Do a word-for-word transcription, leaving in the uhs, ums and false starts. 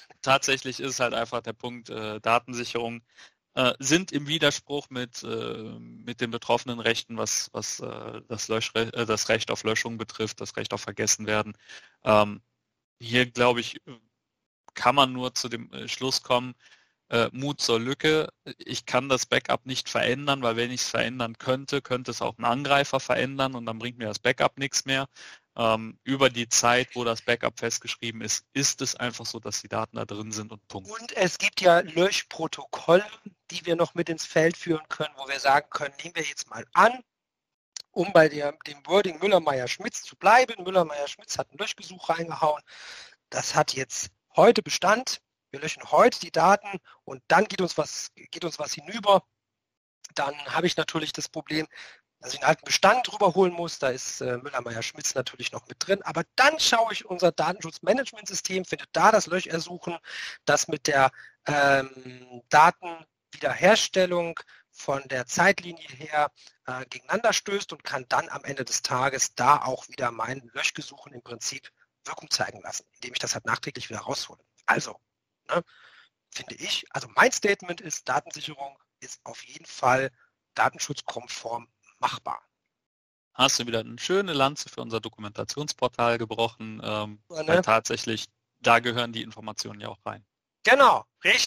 tatsächlich ist halt einfach der Punkt, äh, Datensicherung äh, sind im Widerspruch mit, äh, mit den betroffenen Rechten, was, was äh, das, Löschre äh, das Recht auf Löschung betrifft, das Recht auf Vergessenwerden. Ähm, hier, glaube ich, kann man nur zu dem äh, Schluss kommen, äh, Mut zur Lücke. Ich kann das Backup nicht verändern, weil wenn ich es verändern könnte, könnte es auch ein Angreifer verändern und dann bringt mir das Backup nichts mehr. Ähm, über die Zeit, wo das Backup festgeschrieben ist, ist es einfach so, dass die Daten da drin sind und Punkt. Und es gibt ja Löschprotokolle, die wir noch mit ins Feld führen können, wo wir sagen können, nehmen wir jetzt mal an, um bei der, dem Wording Müller-Meyer-Schmitz zu bleiben. Müller-Meyer-Schmitz hat ein Löschgesuch reingehauen. Das hat jetzt heute Bestand. Wir löschen heute die Daten und dann geht uns was, geht uns was hinüber. Dann habe ich natürlich das Problem, dass ich einen alten Bestand rüberholen muss. Da ist äh, Müller-Meyer-Schmitz natürlich noch mit drin. Aber dann schaue ich unser Datenschutzmanagementsystem, finde da das Löschersuchen, das mit der ähm, Datenwiederherstellung von der Zeitlinie her äh, gegeneinander stößt und kann dann am Ende des Tages da auch wieder mein Löschgesuchen im Prinzip Wirkung zeigen lassen, indem ich das halt nachträglich wieder raushole. Also, ne, finde ich, also mein Statement ist, Datensicherung ist auf jeden Fall datenschutzkonform machbar. Hast du wieder eine schöne Lanze für unser Dokumentationsportal gebrochen, ähm, Ja, weil ne? tatsächlich, da gehören die Informationen ja auch rein. Genau, richtig.